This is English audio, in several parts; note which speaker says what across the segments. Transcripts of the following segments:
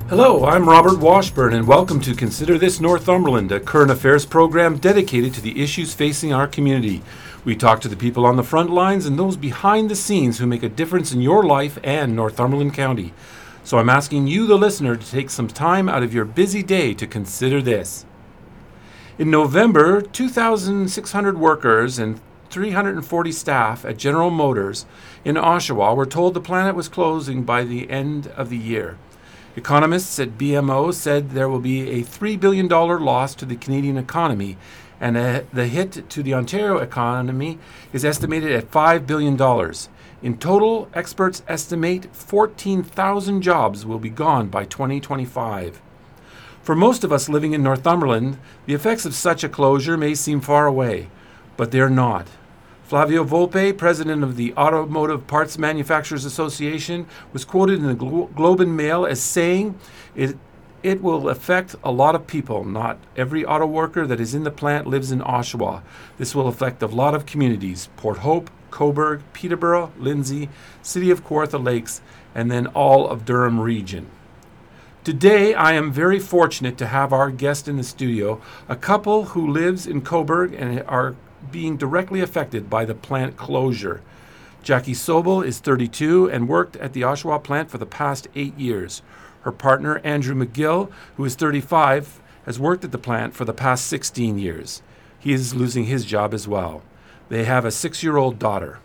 Speaker 1: Hello, I'm Robert Washburn, and welcome to Consider This Northumberland, a current affairs program dedicated to the issues facing our community. We talk to the people on the front lines and those behind the scenes who make a difference in your life and Northumberland County. So I'm asking you, the listener, to take some time out of your busy day to consider this. In November, 2,600 workers and 340 staff at General Motors in Oshawa were told the plant was closing by the end of the year. Economists at BMO said there will be a $3 billion loss to the Canadian economy, and the hit to the Ontario economy is estimated at $5 billion. In total, experts estimate 14,000 jobs will be gone by 2025. For most of us living in Northumberland, the effects of such a closure may seem far away, but they're not. Flavio Volpe, president of the Automotive Parts Manufacturers Association, was quoted in the Globe and Mail as saying, it will affect a lot of people. Not every auto worker that is in the plant lives in Oshawa. This will affect a lot of communities: Port Hope, Cobourg, Peterborough, Lindsay, City of Kawartha Lakes, and then all of Durham region. Today, I am very fortunate to have our guest in the studio, a couple who lives in Cobourg and are being directly affected by the plant closure. Jackie Sobel is 32 and worked at the Oshawa plant for the past 8 years. Her partner, Andrew McGill, who is 35, has worked at the plant for the past 16 years. He is losing his job as well. They have a 6-year-old daughter.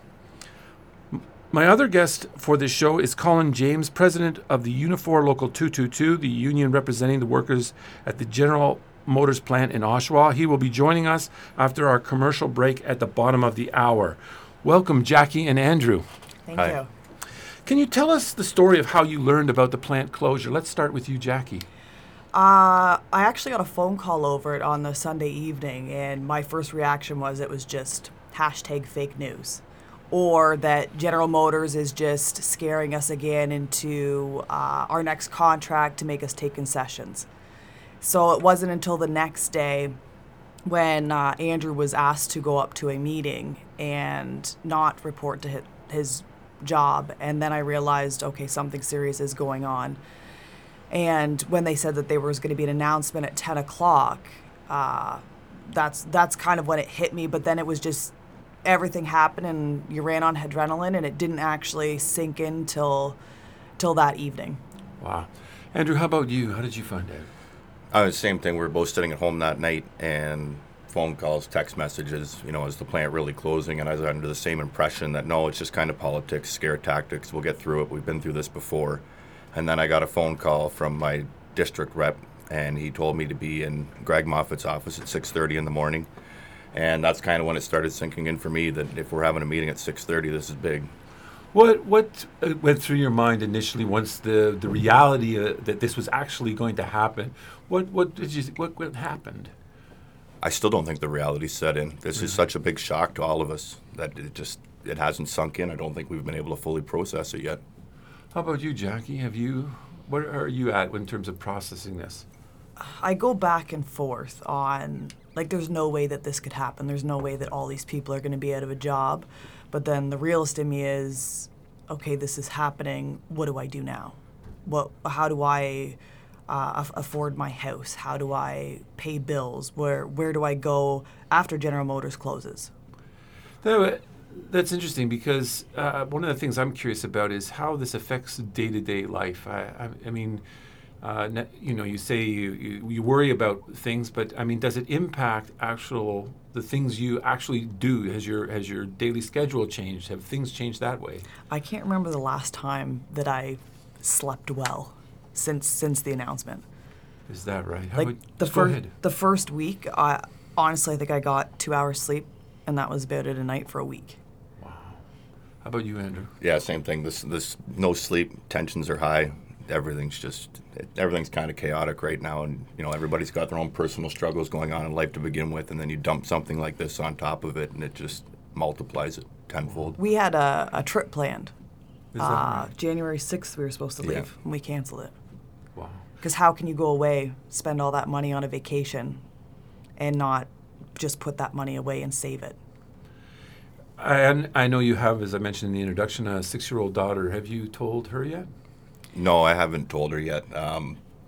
Speaker 1: My other guest for this show is Colin James, president of the Unifor Local 222, the union representing the workers at the General Motors plant in Oshawa. He will be joining us after our commercial break at the bottom of the hour. Welcome, Jackie and Andrew.
Speaker 2: Thank you.
Speaker 1: Can you tell us the story of how you learned about the plant closure? Let's start with you, Jackie.
Speaker 2: I actually got a phone call over it on the Sunday evening, and my first reaction was it was just hashtag fake news, or that General Motors is just scaring us again into our next contract to make us take concessions. So it wasn't until the next day when Andrew was asked to go up to a meeting and not report to his job. And then I realized, okay, something serious is going on. And when they said that there was going to be an announcement at 10 o'clock, that's kind of when it hit me. But then it was just everything happened and you ran on adrenaline, and it didn't actually sink in till that evening.
Speaker 1: Wow. Andrew, how about you? How did you find out?
Speaker 3: Same thing. We were both sitting at home that night, and phone calls, text messages, is the plant really closing? And I was under the same impression that, no, it's just kind of politics, scare tactics. We'll get through it. We've been through this before. And then I got a phone call from my district rep, and he told me to be in Greg Moffat's office at 6:30 in the morning. And that's kind of when it started sinking in for me that if we're having a meeting at 6:30, this is big.
Speaker 1: What went through your mind initially once the reality that this was actually going to happen? What happened?
Speaker 3: I still don't think the reality set in. This is such a big shock to all of us that it hasn't sunk in. I don't think we've been able to fully process it yet.
Speaker 1: How about you, Jackie? Where are you at in terms of processing this?
Speaker 2: I go back and forth on, there's no way that this could happen. There's no way that all these people are going to be out of a job. But then the realist in me is, okay, this is happening. What do I do now? How do I afford my house? How do I pay bills? Where do I go after General Motors closes?
Speaker 1: That's interesting because one of the things I'm curious about is how this affects day-to-day life. I mean, you say you worry about things, but I mean, does it impact the things you actually do? Has your daily schedule changed? Have things changed that way?
Speaker 2: I can't remember the last time that I slept well since the announcement.
Speaker 1: Is that right?
Speaker 2: Go ahead. The first week, honestly, I think I got 2 hours sleep, and that was about it a night for a week.
Speaker 1: Wow. How about you, Andrew?
Speaker 3: Yeah, same thing. This no sleep, tensions are high. Everything's kind of chaotic right now, and everybody's got their own personal struggles going on in life to begin with, and then you dump something like this on top of it, and it just multiplies it tenfold.
Speaker 2: We had a trip planned.
Speaker 1: Is that right?
Speaker 2: January 6th we were supposed to leave, and we canceled it.
Speaker 1: Wow.
Speaker 2: Because how can you go away, spend all that money on a vacation, and not just put that money away and save it?
Speaker 1: I know you have, as I mentioned in the introduction, a 6-year-old daughter. Have you told her yet?
Speaker 3: No, I haven't told her yet.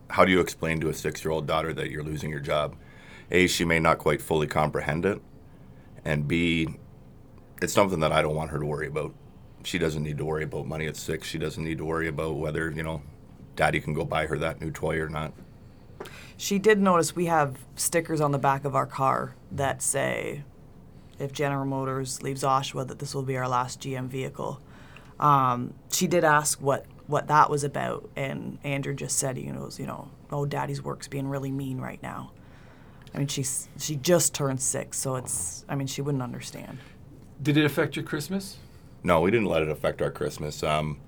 Speaker 3: how do you explain to a 6-year-old daughter that you're losing your job? A, she may not quite fully comprehend it, and B, it's something that I don't want her to worry about. She doesn't need to worry about money at 6. She doesn't need to worry about whether, Daddy can go buy her that new toy or not.
Speaker 2: She did notice we have stickers on the back of our car that say, if General Motors leaves Oshawa, that this will be our last GM vehicle. She did ask what that was about, and Andrew just said, oh, Daddy's work's being really mean right now. I mean, she just turned 6, so she wouldn't understand.
Speaker 1: Did it affect your Christmas?
Speaker 3: No, we didn't let it affect our Christmas.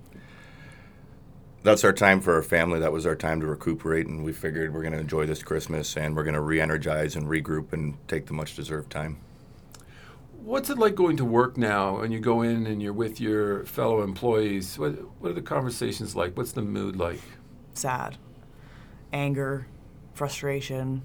Speaker 3: That's our time for our family. That was our time to recuperate, and we figured we're going to enjoy this Christmas, and we're going to re-energize and regroup and take the much-deserved time.
Speaker 1: What's it like going to work now and you go in and you're with your fellow employees? What are the conversations like? What's the mood like?
Speaker 2: Sad. Anger. Frustration.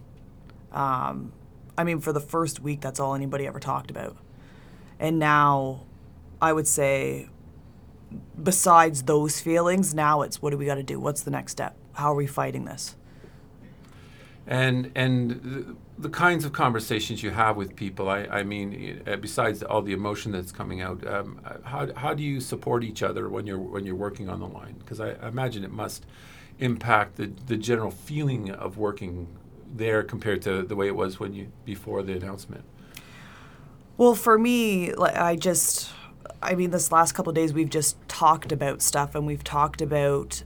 Speaker 2: For the first week, that's all anybody ever talked about. And now, I would say, besides those feelings, now it's what do we got to do? What's the next step? How are we fighting this?
Speaker 1: And the kinds of conversations you have with people, besides all the emotion that's coming out, how do you support each other when you're working on the line? Because I imagine it must impact the general feeling of working there compared to the way it was before the announcement.
Speaker 2: Well, for me, this last couple of days we've just talked about stuff, and we've talked about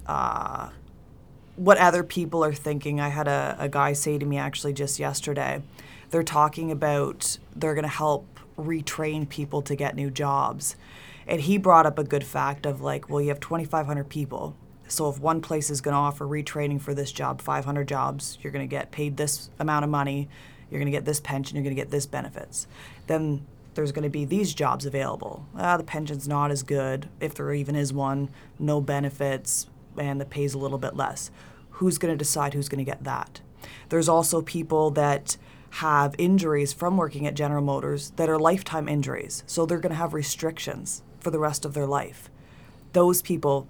Speaker 2: what other people are thinking. I had a guy say to me actually just yesterday, they're talking about they're going to help retrain people to get new jobs. And he brought up a good fact of you have 2,500 people. So if one place is going to offer retraining for this job, 500 jobs, you're going to get paid this amount of money, you're going to get this pension, you're going to get this benefits. Then there's going to be these jobs available. The pension's not as good, if there even is one, no benefits, and the pay's a little bit less. Who's going to decide who's going to get that? There's also people that have injuries from working at General Motors that are lifetime injuries, so they're going to have restrictions for the rest of their life. Those people,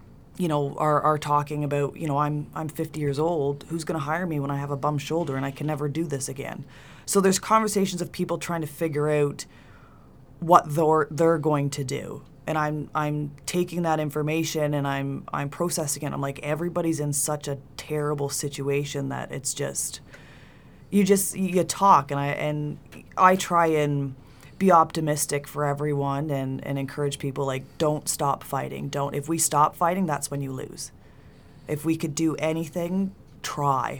Speaker 2: are talking about, I'm 50 years old, who's going to hire me when I have a bum shoulder and I can never do this again? So there's conversations of people trying to figure out what they're going to do. And I'm taking that information and I'm processing it. I'm like, everybody's in such a terrible situation that it's just you talk, and I try and be optimistic for everyone and encourage people, don't stop fighting. If we stop fighting, that's when you lose. If we could do anything, try.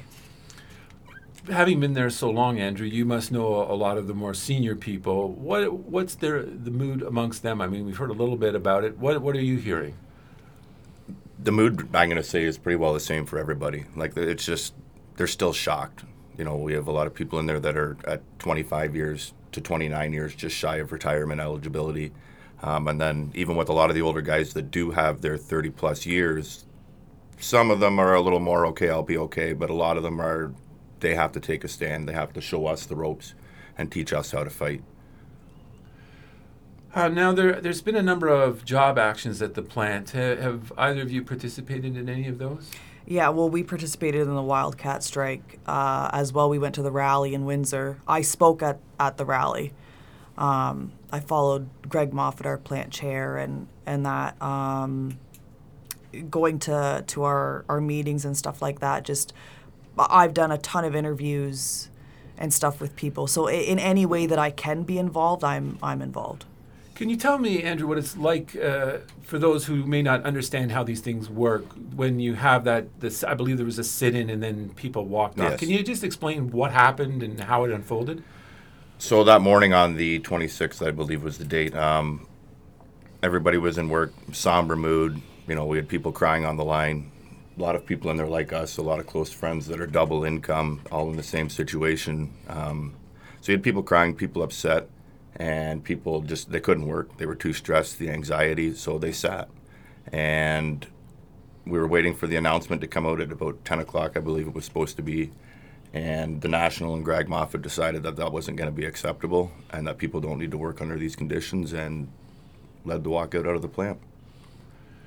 Speaker 1: Having been there so long, Andrew, you must know a lot of the more senior people. What's the mood amongst them? We've heard a little bit about it. What are you hearing?
Speaker 3: The mood, I'm going to say, is pretty well the same for everybody. It's just, they're still shocked. We have a lot of people in there that are at 25 years to 29 years, just shy of retirement eligibility. And then even with a lot of the older guys that do have their 30-plus years, some of them are a little more, okay, I'll be okay, but a lot of them they have to take a stand. They have to show us the ropes and teach us how to fight.
Speaker 1: Now, there's been a number of job actions at the plant. Have either of you participated in any of those?
Speaker 2: Yeah, well, we participated in the Wildcat strike as well. We went to the rally in Windsor. I spoke at the rally. I followed Greg Moffat, our plant chair, and that going to our meetings and stuff like that. I've done a ton of interviews and stuff with people. So in any way that I can be involved, I'm involved.
Speaker 1: Can you tell me, Andrew, what it's like for those who may not understand how these things work when you have I believe there was a sit-in and then people walked off.
Speaker 3: Yes.
Speaker 1: Can you just explain what happened and how it unfolded?
Speaker 3: So that morning on the 26th, I believe was the date, everybody was in work, somber mood. We had people crying on the line. A lot of people in there like us, a lot of close friends that are double income, all in the same situation. So you had people crying, people upset, and people they couldn't work. They were too stressed, the anxiety, so they sat. And we were waiting for the announcement to come out at about 10 o'clock, I believe it was supposed to be. And the National and Greg Moffat decided that wasn't going to be acceptable and that people don't need to work under these conditions, and led the walkout out of the plant.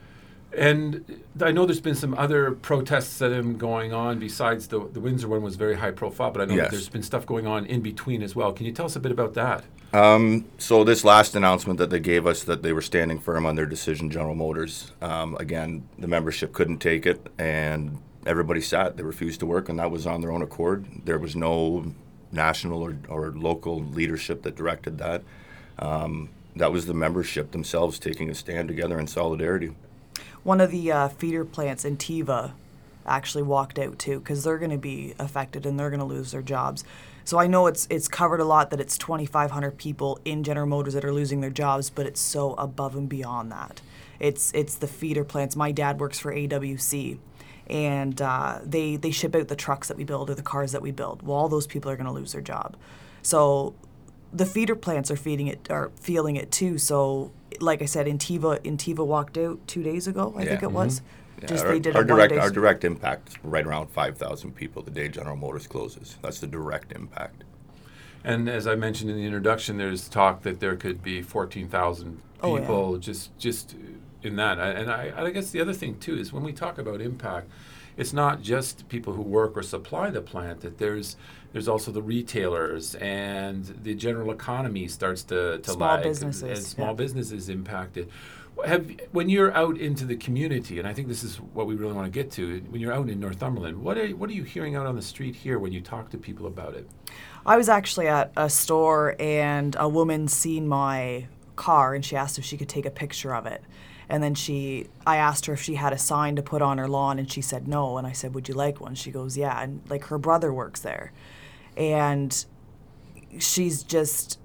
Speaker 1: And I know there's been some other protests that have been going on besides the Windsor one was very high profile, but I know that
Speaker 3: Yes.
Speaker 1: there's been stuff going on in between as well. Can you tell us a bit about that?
Speaker 3: So this last announcement that they gave us that they were standing firm on their decision, General Motors, again, the membership couldn't take it, and everybody sat. They refused to work, and that was on their own accord. There was no national or local leadership that directed that. That was the membership themselves taking a stand together in solidarity.
Speaker 2: One of the feeder plants in Tiva actually walked out too because they're going to be affected and they're going to lose their jobs. So I know it's covered a lot that it's 2,500 people in General Motors that are losing their jobs, but it's so above and beyond that. It's the feeder plants. My dad works for AWC, and they ship out the trucks that we build or the cars that we build. Well, all those people are going to lose their job. So the feeder plants are feeling it too. So like I said, Intiva walked out 2 days ago, I think it was.
Speaker 3: Yeah,
Speaker 2: They did
Speaker 3: our
Speaker 2: a 1 day.
Speaker 3: our direct impact is right around 5,000 people the day General Motors closes. That's the direct impact.
Speaker 1: And as I mentioned in the introduction, there's talk that there could be 14,000
Speaker 2: Oh, yeah.
Speaker 1: people just in that. And I guess the other thing too is when we talk about impact, it's not just people who work or supply the plant. That there's also the retailers and the general economy starts to
Speaker 2: Small
Speaker 1: lag,
Speaker 2: businesses,
Speaker 1: and small
Speaker 2: yeah.
Speaker 1: businesses impacted. When you're out into the community, and I think this is what we really want to get to, when you're out in Northumberland, what are you hearing out on the street here when you talk to people about it?
Speaker 2: I was actually at a store and a woman seen my car and she asked if she could take a picture of it. And then I asked her if she had a sign to put on her lawn and she said no. And I said, would you like one? She goes, yeah. And like her brother works there. And she just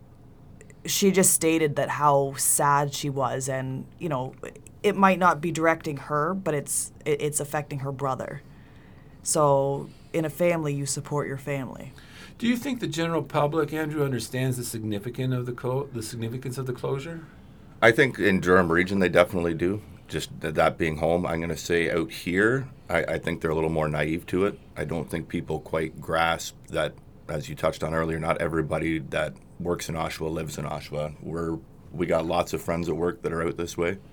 Speaker 2: stated that how sad she was, and it might not be directing her, but it's affecting her brother. So in a family, you support your family.
Speaker 1: Do you think the general public, Andrew, understands the significance of the closure?
Speaker 3: I think in Durham region they definitely do. Just that being home, I'm going to say out here, I think they're a little more naive to it. I don't think people quite grasp that, as you touched on earlier, not everybody that works in Oshawa lives in Oshawa. We got lots of friends at work that are out this way.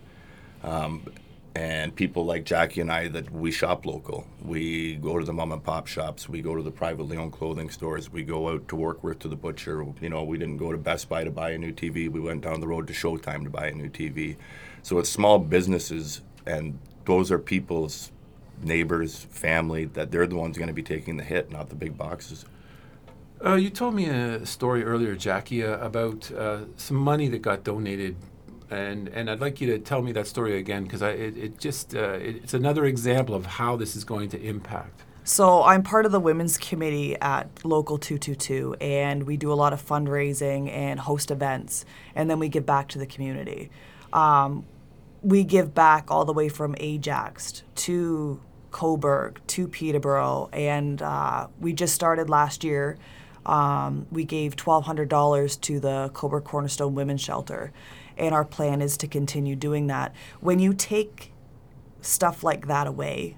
Speaker 3: And people like Jackie and I, that we shop local. We go to the mom and pop shops. We go to the privately owned clothing stores. We go out to work to the butcher. We didn't go to Best Buy to buy a new TV. We went down the road to Showtime to buy a new TV. So it's small businesses, and those are people's neighbors, family, that they're the ones going to be taking the hit, not the big boxes.
Speaker 1: You told me a story earlier, Jackie, about some money that got donated. And I'd like you to tell me that story again, because it's another example of how this is going to impact.
Speaker 2: So I'm part of the women's committee at Local 222, and we do a lot of fundraising and host events, and then we give back to the community. We give back all the way from Ajax to Cobourg to Peterborough, and we just started last year. We gave $1,200 to the Cobourg Cornerstone Women's Shelter. And our plan is to continue doing that. When you take stuff like that away,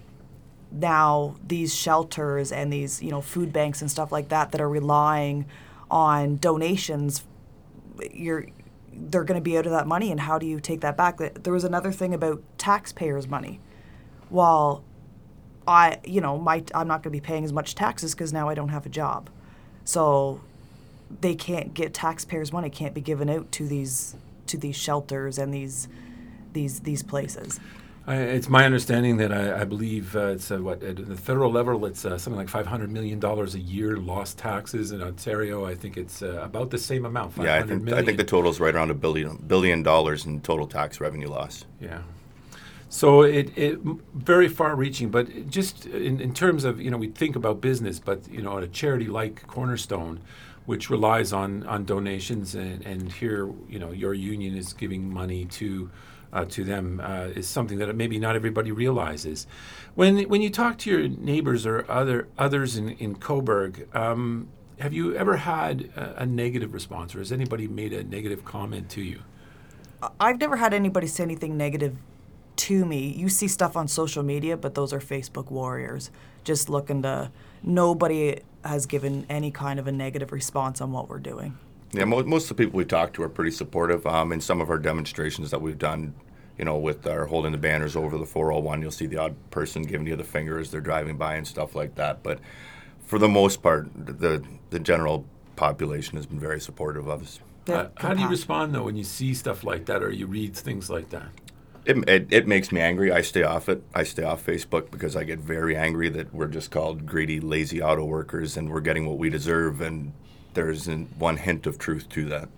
Speaker 2: now these shelters and these, food banks and stuff like that are relying on donations, they're going to be out of that money. And how do you take that back? There was another thing about taxpayers' money. Well, I'm not going to be paying as much taxes because now I don't have a job. So they can't get taxpayers' money, can't be given out to these shelters and these places.
Speaker 1: It's my understanding that I believe it's at the federal level it's something like $500 million a year lost taxes. In Ontario, I think it's about the same amount.
Speaker 3: I think the total is right around $1 billion in total tax revenue loss.
Speaker 1: Yeah. So it very far-reaching, but just in terms of we think about business, but at a charity like Cornerstone, which relies on donations, and here your union is giving money to them, is something that maybe not everybody realizes. When you talk to your neighbors or others in Cobourg, have you ever had a negative response, or has anybody made a negative comment to you?
Speaker 2: I've never had anybody say anything negative to me. You see stuff on social media, but those are Facebook warriors just looking to. Nobody has given any kind of a negative response on what we're doing.
Speaker 3: Yeah, most of the people we talk to are pretty supportive. In some of our demonstrations that we've done, with our holding the banners over the 401, you'll see the odd person giving you the finger as they're driving by and stuff like that. But for the most part, the general population has been very supportive of us.
Speaker 1: How do you respond, though, when you see stuff like that or you read things like that?
Speaker 3: It makes me angry. I stay off it. I stay off Facebook because I get very angry that we're just called greedy, lazy auto workers and we're getting what we deserve, and there isn't one hint of truth to that.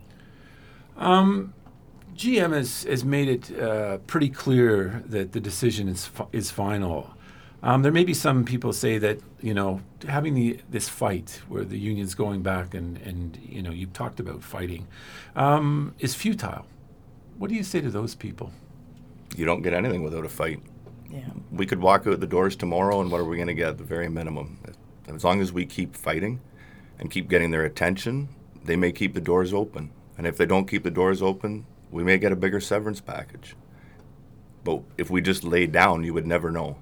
Speaker 1: GM has made it pretty clear that the decision is final. There may be some people say that, having this fight where the union's going back and you've talked about fighting, is futile. What do you say to those people?
Speaker 3: You don't get anything without a fight.
Speaker 2: Yeah.
Speaker 3: We could walk out the doors tomorrow, and what are we going to get at the very minimum? As long as we keep fighting and keep getting their attention, they may keep the doors open. And if they don't keep the doors open, we may get a bigger severance package. But if we just lay down, you would never know.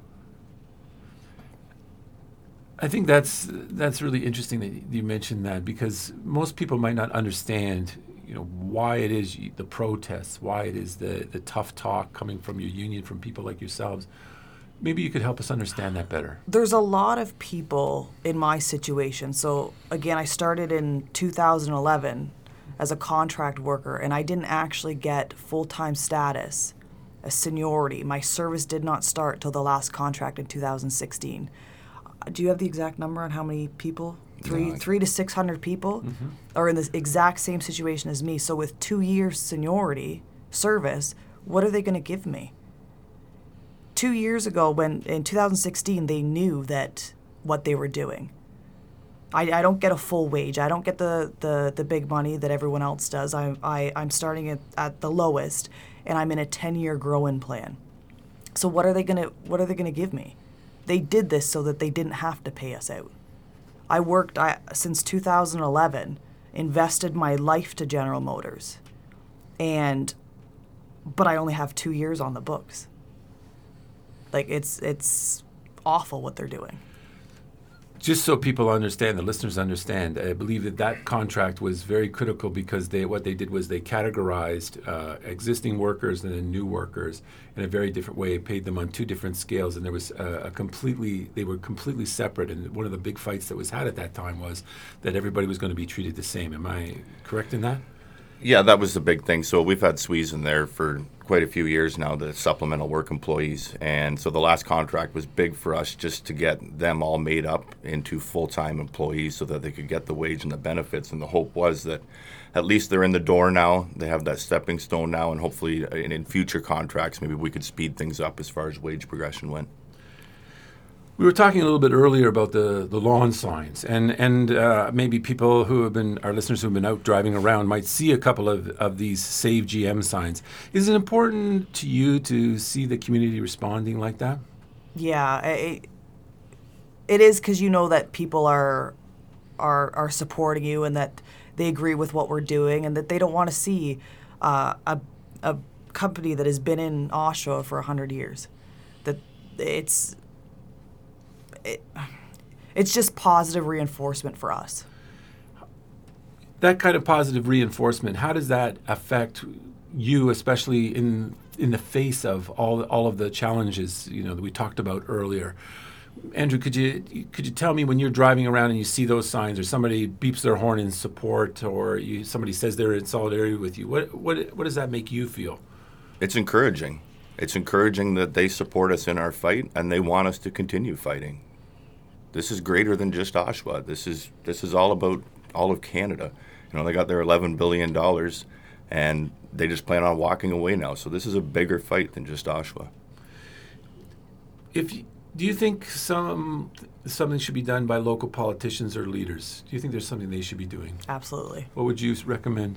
Speaker 1: I think that's really interesting that you mentioned that, because most people might not understand, why it is the protests, why it is the tough talk coming from your union, from people like yourselves. Maybe you could help us understand that better.
Speaker 2: There's a lot of people in my situation. So again, I started in 2011 as a contract worker, and I didn't actually get full-time status, a seniority. My service did not start till the last contract in 2016. Do you have the exact number on how many people? Three to 600 people are in the exact same situation as me. So with 2 years seniority service, what are they going to give me? 2 years ago, when in 2016, they knew that what they were doing. I don't get a full wage. I don't get the big money that everyone else does. I'm starting at the lowest, and I'm in a 10-year grow-in plan. So what are they gonna give me? They did this so that they didn't have to pay us out. I worked since 2011, invested my life to General Motors, but I only have 2 years on the books. Like, it's awful what they're doing.
Speaker 1: Just so people understand, the listeners understand, I believe that contract was very critical because what they did was they categorized existing workers and then new workers in a very different way, paid them on two different scales, and there was they were completely separate. And one of the big fights that was had at that time was that everybody was going to be treated the same. Am I correct in that?
Speaker 3: Yeah, that was the big thing. So we've had SWEs in there for quite a few years now, the supplemental work employees. And so the last contract was big for us just to get them all made up into full-time employees so that they could get the wage and the benefits. And the hope was that at least they're in the door now. They have that stepping stone now. And hopefully in future contracts, maybe we could speed things up as far as wage progression went.
Speaker 1: We were talking a little bit earlier about the lawn signs, and maybe people our listeners who have been out driving around might see a couple of these Save GM signs. Is it important to you to see the community responding like that?
Speaker 2: Yeah, it is, because you know that people are supporting you and that they agree with what we're doing, and that they don't want to see a company that has been in Oshawa for 100 years. That it's just positive reinforcement for us.
Speaker 1: That kind of positive reinforcement, how does that affect you, especially in the face of all of the challenges that we talked about earlier? Andrew, could you tell me, when you're driving around and you see those signs, or somebody beeps their horn in support, or somebody says they're in solidarity with you, what does that make you feel? It's
Speaker 3: encouraging. It's encouraging that they support us in our fight and they want us to continue fighting. This is greater than just Oshawa. This is all about all of Canada. They got their $11 billion and they just plan on walking away now. So this is a bigger fight than just Oshawa.
Speaker 1: Do you think something should be done by local politicians or leaders? Do you think there's something they should be doing?
Speaker 2: Absolutely.
Speaker 1: What would you recommend?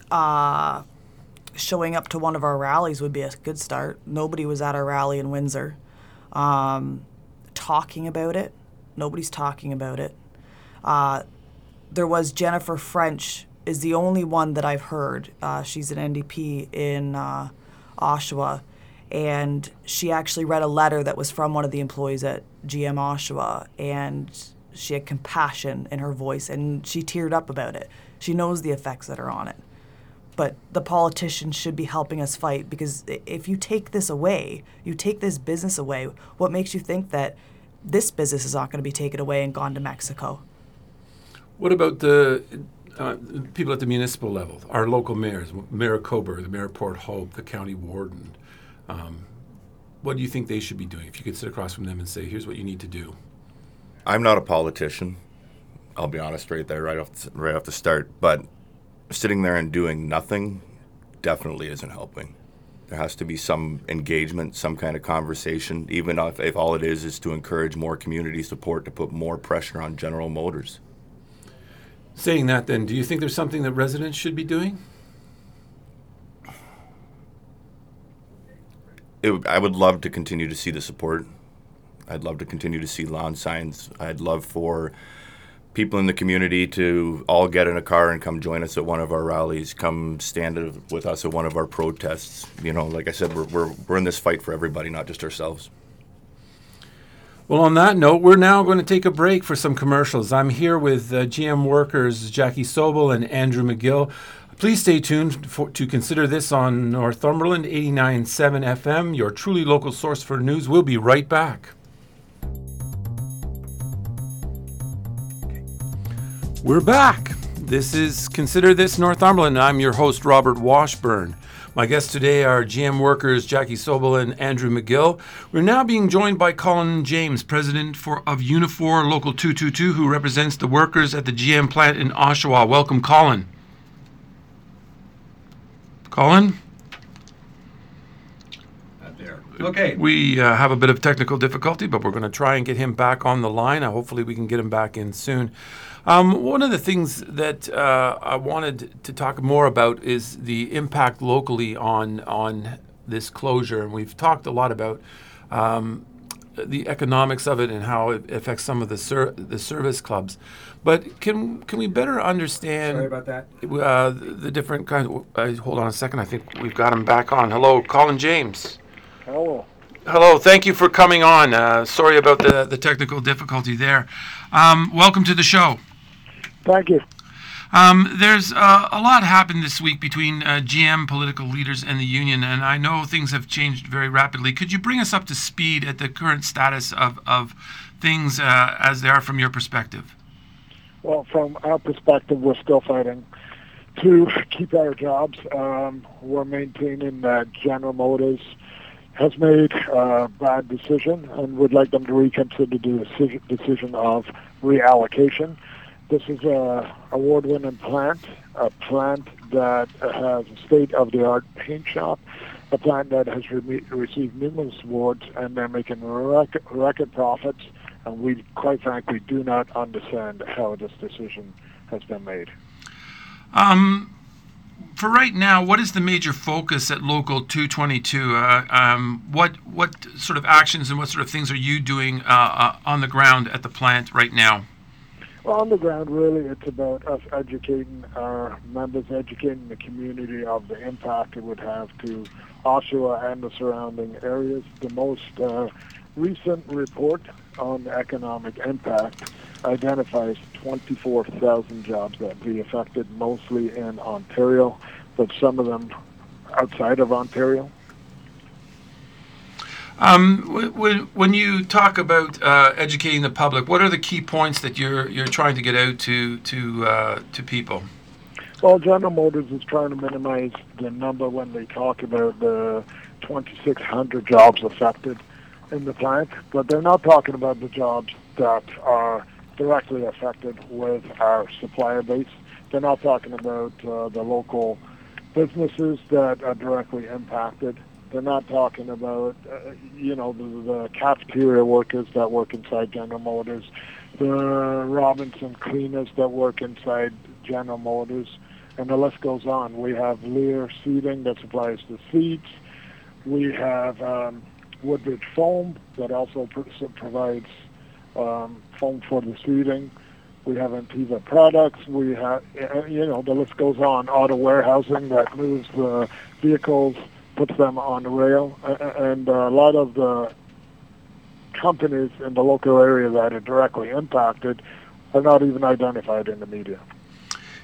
Speaker 2: Showing up to one of our rallies would be a good start. Nobody was at our rally in Windsor. Talking about it. Nobody's talking about it. There was Jennifer French is the only one that I've heard. She's an NDP in Oshawa, and she actually read a letter that was from one of the employees at GM Oshawa, and she had compassion in her voice, and she teared up about it. She knows the effects that are on it. but the politicians should be helping us fight, because if you take this away, you take this business away, what makes you think that this business is not going to be taken away and gone to Mexico?
Speaker 1: What about the people at the municipal level, our local mayors, Mayor Coburg, the Mayor of Port Hope, the county warden? What do you think they should be doing if you could sit across from them and say, here's what you need to do?
Speaker 3: I'm not a politician. I'll be honest right there, right off the start. But sitting there and doing nothing definitely isn't helping. There has to be some engagement, some kind of conversation, even if all it is to encourage more community support, to put more pressure on General Motors.
Speaker 1: Saying that, then, do you think there's something that residents should be doing?
Speaker 3: I would love to continue to see the support. I'd love to continue to see lawn signs. I'd love for people in the community to all get in a car and come join us at one of our rallies, come stand with us at one of our protests. You know, like I said, we're in this fight for everybody, not just ourselves.
Speaker 1: Well, on that note, we're now going to take a break for some commercials. I'm here with GM workers Jackie Sobel and Andrew McGill. Please stay tuned to consider this on Northumberland 89.7 FM, your truly local source for news. We'll be right back. We're back. This is Consider This Northumberland. I'm your host, Robert Washburn. My guests today are GM workers Jackie Sobel and Andrew McGill. We're now being joined by Colin James, president of Unifor Local 222, who represents the workers at the GM plant in Oshawa. Welcome, Colin. Colin?
Speaker 4: Not there. Okay.
Speaker 1: We have a bit of technical difficulty, but we're going to try and get him back on the line. Hopefully we can get him back in soon. One of the things that I wanted to talk more about is the impact locally on this closure. And we've talked a lot about the economics of it and how it affects some of the service clubs. But can we better understand?
Speaker 4: Sorry about that.
Speaker 1: The different kinds. Hold on a second. I think we've got him back on. Hello, Colin James.
Speaker 5: Hello.
Speaker 1: Hello. Thank you for coming on. Sorry about the technical difficulty there. Welcome to the show.
Speaker 5: Thank you.
Speaker 1: There's a lot happened this week between GM political leaders and the union, and I know things have changed very rapidly. Could you bring us up to speed at the current status of things as they are from your perspective?
Speaker 5: Well, from our perspective, we're still fighting to keep our jobs. We're maintaining that General Motors has made a bad decision and would like them to reconsider the decision of reallocation. This is a award-winning plant, a plant that has a state-of-the-art paint shop, a plant that has received numerous awards, and they're making record profits. And we, quite frankly, do not understand how this decision has been made.
Speaker 1: For right now, what is the major focus at Local 222? What sort of actions and what sort of things are you doing on the ground at the plant right now?
Speaker 5: Well, on the ground, really, it's about us educating our members, educating the community of the impact it would have to Oshawa and the surrounding areas. The most recent report on the economic impact identifies 24,000 jobs that would be affected, mostly in Ontario, but some of them outside of Ontario.
Speaker 1: When you talk about educating the public, what are the key points that you're trying to get out to people?
Speaker 5: Well, General Motors is trying to minimize the number when they talk about the 2,600 jobs affected in the plant, but they're not talking about the jobs that are directly affected with our supplier base. They're not talking about the local businesses that are directly impacted. They're not talking about, the cafeteria workers that work inside General Motors, the Robinson cleaners that work inside General Motors, and the list goes on. We have Lear Seating that supplies the seats. We have Woodbridge Foam that also provides foam for the seating. We have Antiva Products. We have, the list goes on. Auto Warehousing that moves the vehicles, puts them on the rail, and a lot of the companies in the local area that are directly impacted are not even identified in the media.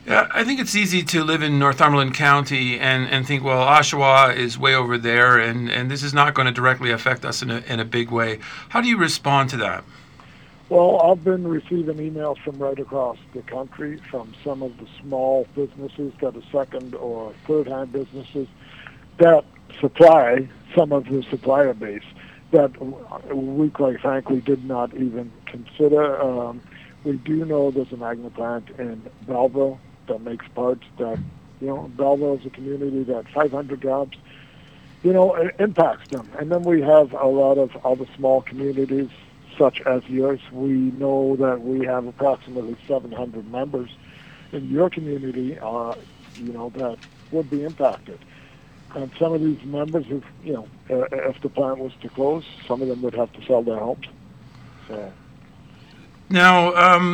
Speaker 1: Yeah, I think it's easy to live in Northumberland County and think, well, Oshawa is way over there, and this is not going to directly affect us in a big way. How do you respond to that?
Speaker 5: Well, I've been receiving emails from right across the country from some of the small businesses that are second or third-hand businesses that supply some of the supplier base that we quite frankly did not even consider. We do know there's a magnet plant in Belleville that makes parts that, Belleville is a community that 500 jobs, it impacts them. And then we have a lot of other small communities such as yours. We know that we have approximately 700 members in your community, that would be impacted. And some of these members, if the plant was to close, some of them would have to sell their homes. So
Speaker 1: Now,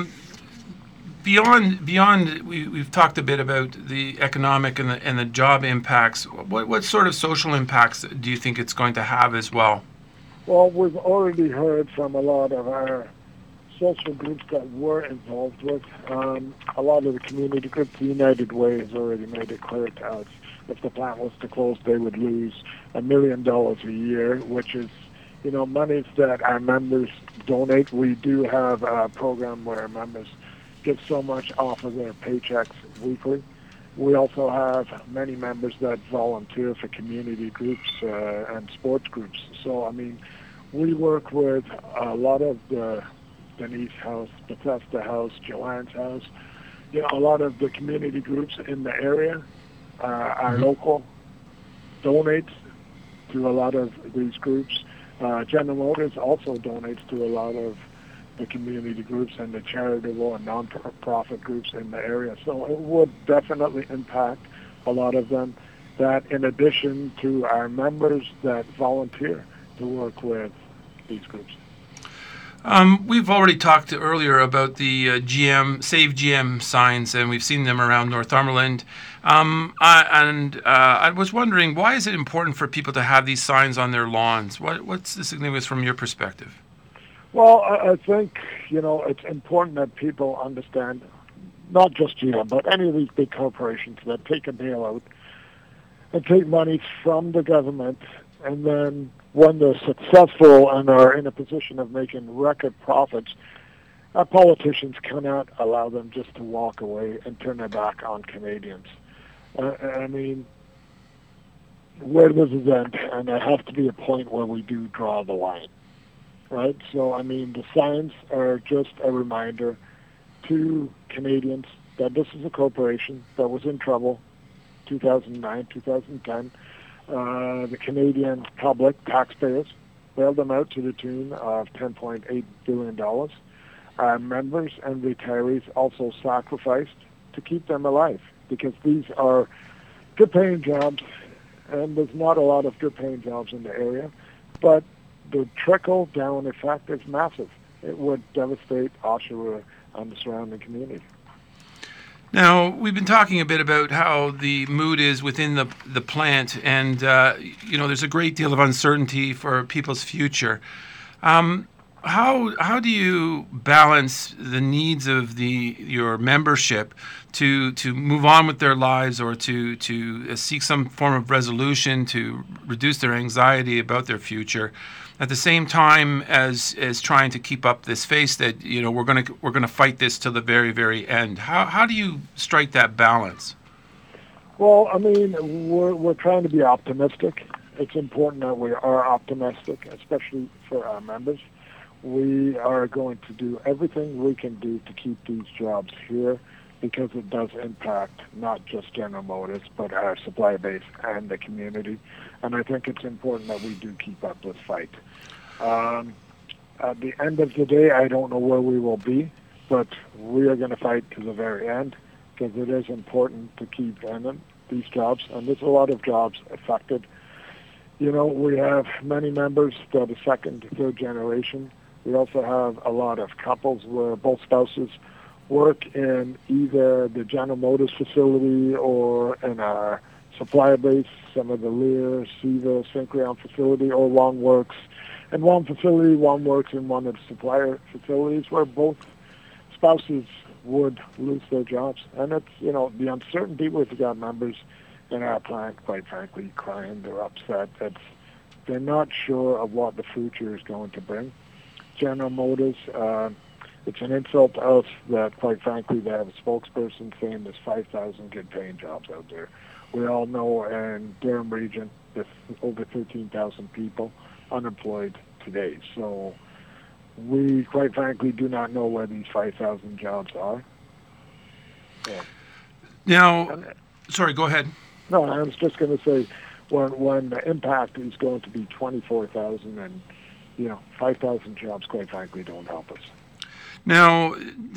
Speaker 1: beyond we've talked a bit about the economic and the job impacts. What sort of social impacts do you think it's going to have as well?
Speaker 5: well, we've already heard from a lot of our social groups that we're involved with. A lot of the community groups, the United Way has already made it clear to us if the plant was to close, they would lose $1 million a year, which is, monies that our members donate. We do have a program where our members get so much off of their paychecks weekly. We also have many members that volunteer for community groups and sports groups. So, we work with a lot of the Denise House, Bethesda House, Joanne's House, a lot of the community groups in the area. Our local donates to a lot of these groups. General Motors also donates to a lot of the community groups and the charitable and non-profit groups in the area. So it would definitely impact a lot of them. That in addition to our members that volunteer to work with these groups.
Speaker 1: We've already talked earlier about the Save GM signs, and we've seen them around Northumberland. I was wondering, why is it important for people to have these signs on their lawns? What's the significance from your perspective?
Speaker 5: Well, I think, it's important that people understand, not just GM, but any of these big corporations that take a bailout and take money from the government, and then when they're successful and are in a position of making record profits, our politicians cannot allow them just to walk away and turn their back on Canadians. Where does it end? And there has to be a point where we do draw the line, right? So, the signs are just a reminder to Canadians that this is a corporation that was in trouble 2009, 2010. The Canadian public, taxpayers, bailed them out to the tune of $10.8 billion. Our members and retirees also sacrificed to keep them alive because these are good-paying jobs, and there's not a lot of good-paying jobs in the area, but the trickle-down effect is massive. It would devastate Oshawa and the surrounding community.
Speaker 1: Now, we've been talking a bit about how the mood is within the plant, and there's a great deal of uncertainty for people's future. How do you balance the needs of your membership to move on with their lives, or to seek some form of resolution to reduce their anxiety about their future, at the same time as trying to keep up this face that we're going to fight this till the very, very end? How do you strike that balance?
Speaker 5: Well, we're trying to be optimistic. It's important that we are optimistic, especially for our members. We are going to do everything we can do to keep these jobs here, because it does impact not just General Motors, but our supply base and the community. And I think it's important that we do keep up this fight. At the end of the day, I don't know where we will be, but we are going to fight to the very end, because it is important to keep ending these jobs. And there's a lot of jobs affected. We have many members that are second to third generation. We also have a lot of couples where both spouses work in either the General Motors facility or in our supplier base, some of the Lear, Seva, Syncreon facility, or one works in one facility, one works in one of the supplier facilities, where both spouses would lose their jobs. And it's, the uncertainty with got members in our plant, quite frankly, crying. They're upset. They're not sure of what the future is going to bring. General Motors, it's an insult to us that, quite frankly, they have a spokesperson saying there's 5,000 good-paying jobs out there. We all know in Durham region there's over 13,000 people unemployed today. So we, quite frankly, do not know where these 5,000 jobs are. Yeah.
Speaker 1: Now, sorry, go ahead.
Speaker 5: No, I was just going to say, when the impact is going to be 24,000 and 5,000 jobs, quite frankly, don't help us.
Speaker 1: Now,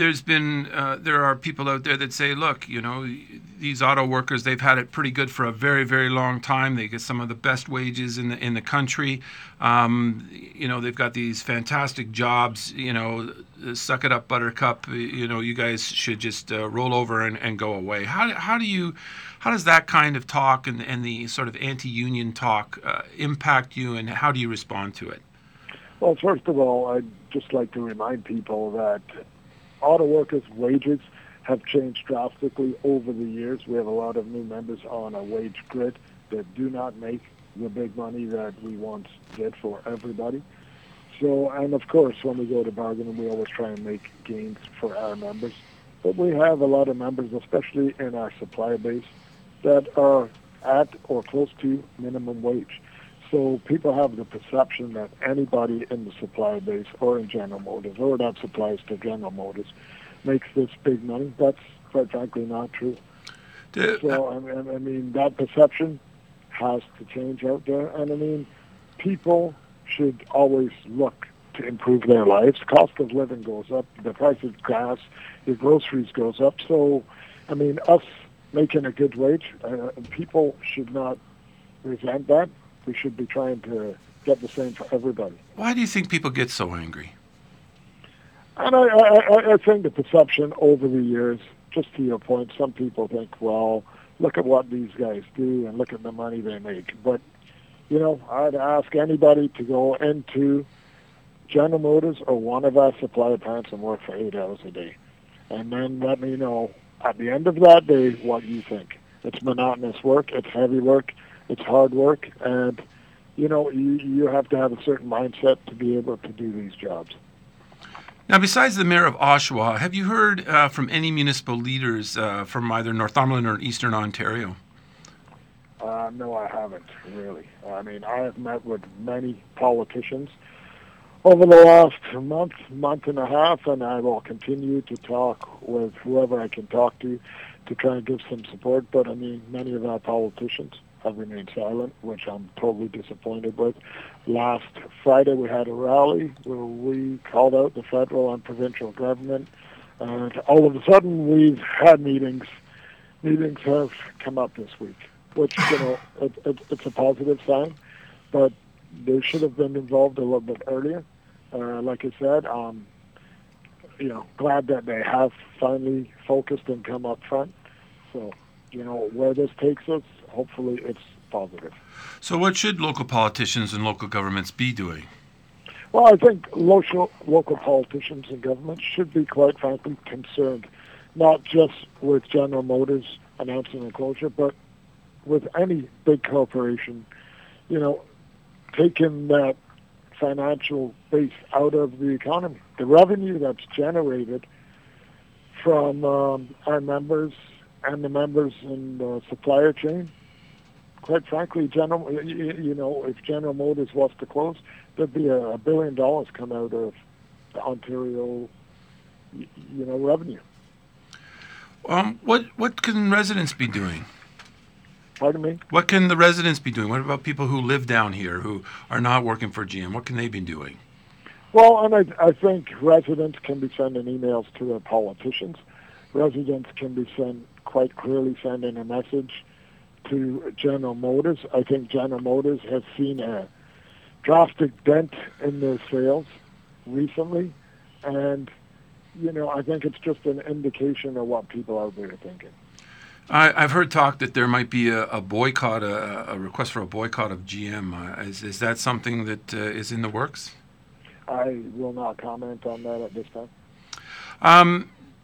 Speaker 1: there are people out there that say, look, these auto workers, they've had it pretty good for a very, very long time. They get some of the best wages in the country. They've got these fantastic jobs. Suck it up, Buttercup. You guys should just roll over and go away. How does that kind of talk and the sort of anti-union talk impact you, and how do you respond to it?
Speaker 5: Well, first of all, I'd just like to remind people that auto workers' wages have changed drastically over the years. We have a lot of new members on a wage grid that do not make the big money that we once did for everybody. So, and of course, when we go to bargaining, we always try and make gains for our members. But we have a lot of members, especially in our supplier base, that are at or close to minimum wage. So people have the perception that anybody in the supplier base or in General Motors or that supplies to General Motors makes this big money. That's, quite frankly, not true. So, I mean, that perception has to change out there. And, people should always look to improve their lives. Cost of living goes up. The price of gas, your groceries goes up. So, us making a good wage, people should not resent that. We should be trying to get the same for everybody.
Speaker 1: Why do you think people get so angry?
Speaker 5: And I think the perception over the years, just to your point, some people think, well, look at what these guys do and look at the money they make. But, I'd ask anybody to go into General Motors or one of our supplier plants and work for 8 hours a day. And then let me know at the end of that day what you think. It's monotonous work. It's heavy work. It's hard work, and, you have to have a certain mindset to be able to do these jobs.
Speaker 1: Now, besides the mayor of Oshawa, have you heard from any municipal leaders from either Northumberland or Eastern Ontario?
Speaker 5: No, I haven't, really. I have met with many politicians over the last month and a half, and I will continue to talk with whoever I can talk to try and give some support. But, many of our politicians have remained silent, which I'm totally disappointed with. Last Friday we had a rally where we called out the federal and provincial government, and all of a sudden we've had meetings. Meetings have come up this week, which, it's a positive sign, but they should have been involved a little bit earlier. Like I said, glad that they have finally focused and come up front. So, where this takes us, hopefully it's positive.
Speaker 1: So what should local politicians and local governments be doing?
Speaker 5: Well, I think local politicians and governments should be, quite frankly, concerned, not just with General Motors announcing a closure, but with any big corporation, taking that financial base out of the economy. The revenue that's generated from our members and the members in the supplier chain, quite frankly, if General Motors was to close, there'd be $1 billion come out of the Ontario, revenue.
Speaker 1: What can residents be doing?
Speaker 5: Pardon me?
Speaker 1: What can the residents be doing? What about people who live down here who are not working for GM? What can they be doing?
Speaker 5: Well, and I think residents can be sending emails to their politicians. Residents can be quite clearly sending a message to General Motors. I think General Motors has seen a drastic dent in their sales recently, and I think it's just an indication of what people out there are thinking.
Speaker 1: I've heard talk that there might be a boycott, a request for a boycott of GM. Is that something that is in the works?
Speaker 5: I will not comment on that at this time.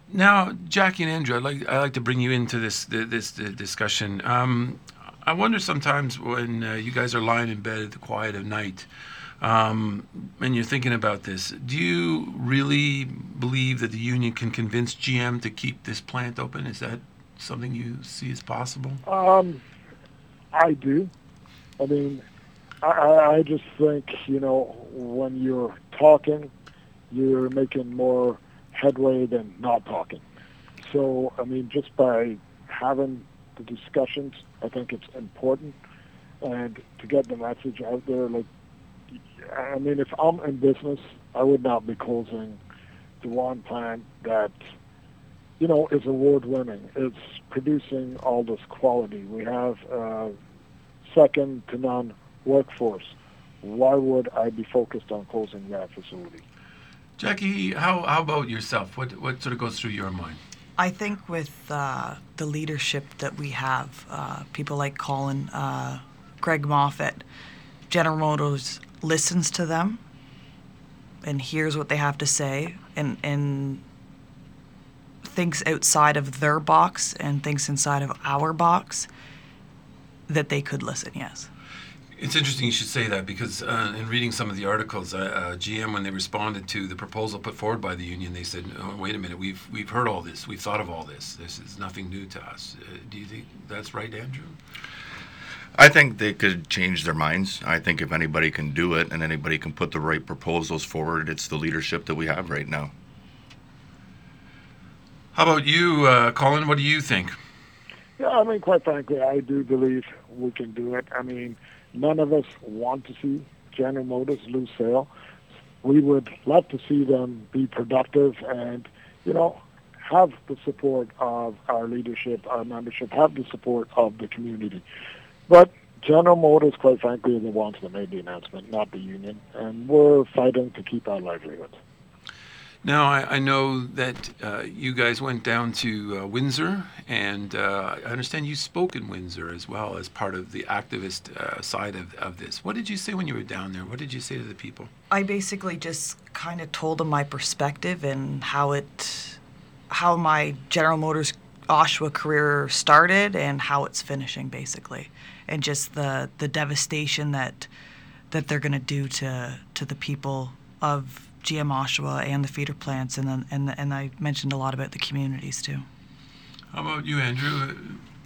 Speaker 1: Now, Jackie and Andrew, I like to bring you into this discussion. I wonder sometimes when you guys are lying in bed at the quiet of night, and you're thinking about this, do you really believe that the union can convince GM to keep this plant open? Is that something you see as possible?
Speaker 5: I do. I mean, I just think, when you're talking, you're making more headway than not talking. So, I mean, just by having the discussions, I think it's important. And to get the message out there, I mean, if I'm in business, I would not be closing the one plant that, is award-winning. It's producing all this quality. We have second-to-none workforce. Why would I be focused on closing that facility?
Speaker 1: Jackie, how about yourself? What sort of goes through your mind?
Speaker 2: I think with the leadership that we have, people like Colin, Greg Moffat, General Motors listens to them and hears what they have to say and thinks outside of their box and thinks inside of our box, that they could listen, yes.
Speaker 1: It's interesting you should say that because in reading some of the articles, GM, when they responded to the proposal put forward by the union, they said, "Oh, wait a minute, we've heard all this, we've thought of all this. This is nothing new to us." Do you think that's right, Andrew?
Speaker 3: I think they could change their minds. I think if anybody can do it and anybody can put the right proposals forward, it's the leadership that we have right now.
Speaker 1: How about you, Colin? What do you think?
Speaker 5: Yeah, I mean, quite frankly, I do believe we can do it. I mean, none of us want to see General Motors lose sale. We would love to see them be productive and, have the support of our leadership, our membership, have the support of the community. But General Motors, quite frankly, are the ones that made the announcement, not the union, and we're fighting to keep our livelihoods.
Speaker 1: Now, I know that you guys went down to Windsor, and I understand you spoke in Windsor as well as part of the activist side of this. What did you say when you were down there? What did you say to the people?
Speaker 2: I basically just kind of told them my perspective and how my General Motors Oshawa career started and how it's finishing, basically, and just the devastation that they're going to do to the people of GM Oshawa and the feeder plants, and I mentioned a lot about the communities too.
Speaker 1: How about you, Andrew?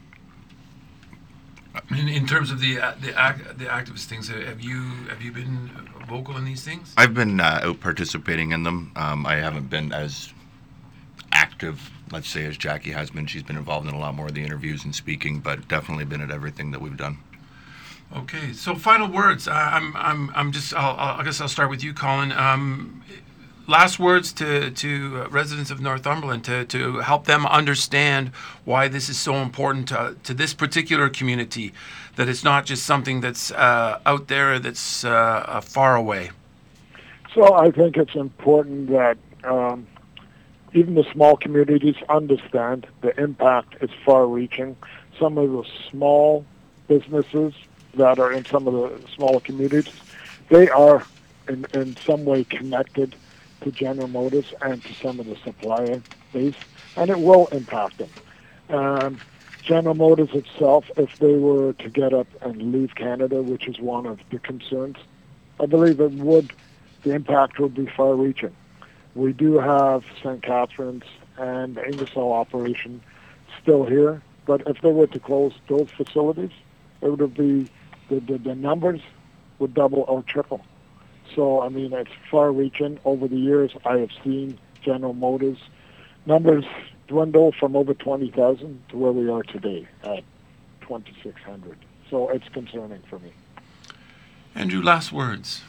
Speaker 1: In terms of the activist things, have you been vocal in these things?
Speaker 3: I've been out participating in them. I haven't been as active, let's say, as Jackie has been. She's been involved in a lot more of the interviews and speaking, but definitely been at everything that we've done.
Speaker 1: Okay, so final words. I guess I'll start with you, Colin. Last words to residents of Northumberland to help them understand why this is so important to this particular community, that it's not just something that's out there that's far away.
Speaker 5: So I think it's important that even the small communities understand the impact is far-reaching. Some of the small businesses that are in some of the smaller communities, they are in some way connected to General Motors and to some of the supplier base, and it will impact them. General Motors itself, if they were to get up and leave Canada, which is one of the concerns, I believe the impact would be far-reaching. We do have St. Catharines and the Ingersoll operation still here, but if they were to close those facilities, it would be the numbers would double or triple. So, I mean, it's far-reaching. Over the years, I have seen General Motors numbers dwindle from over 20,000 to where we are today at 2,600. So it's concerning for me.
Speaker 1: Andrew, last words.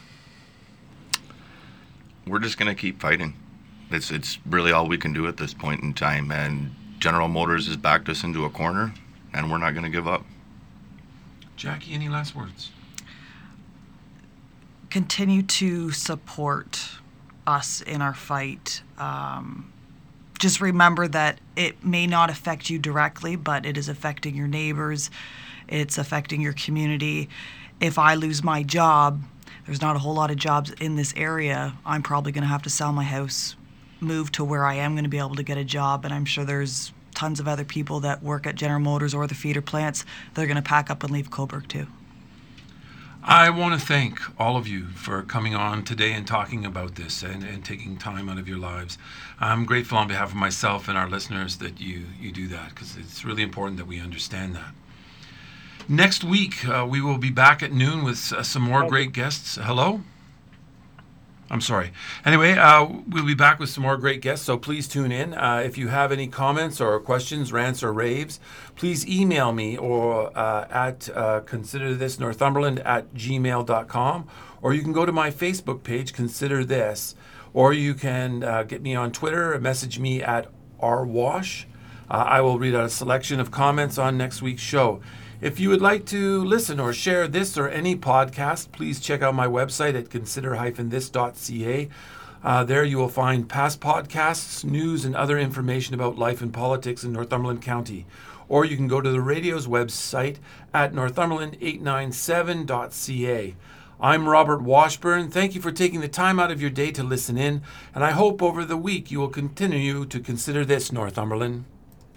Speaker 3: We're just going to keep fighting. It's really all we can do at this point in time, and General Motors has backed us into a corner, and we're not going to give up.
Speaker 1: Jackie, any last words?
Speaker 2: Continue to support us in our fight. Just remember that it may not affect you directly, but it is affecting your neighbors. It's affecting your community. If I lose my job, there's not a whole lot of jobs in this area. I'm probably going to have to sell my house move to where I am going to be able to get a job, and I'm sure there's tons of other people that work at General Motors or the feeder plants that are going to pack up and leave Cobourg too.
Speaker 1: I want to thank all of you for coming on today and talking about this and taking time out of your lives. I'm grateful on behalf of myself and our listeners that you do that, because it's really important that we understand that. Next week, we will be back at noon with some more great guests. Hello? I'm sorry. Anyway, we'll be back with some more great guests, so please tune in. If you have any comments or questions, rants or raves, please email me or at considerthisnorthumberland@gmail.com, or you can go to my Facebook page, Consider This, or you can get me on Twitter, message me at rwash. I will read out a selection of comments on next week's show. If you would like to listen or share this or any podcast, please check out my website at consider-this.ca. There you will find past podcasts, news, and other information about life and politics in Northumberland County. Or you can go to the radio's website at northumberland897.ca. I'm Robert Washburn. Thank you for taking the time out of your day to listen in, and I hope over the week you will continue to consider this, Northumberland.